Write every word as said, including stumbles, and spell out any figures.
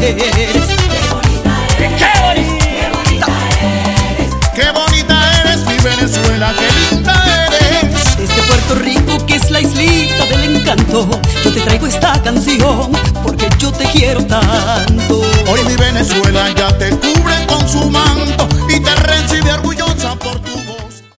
eres. ¡Qué bonita eres! ¡Qué bonita eres, mi Venezuela! ¡Qué linda eres! Desde Puerto Rico, que es la islita del encanto, yo te traigo esta canción porque yo te quiero tanto. Hoy mi Venezuela ya te cubre con su manto y te recibe orgullo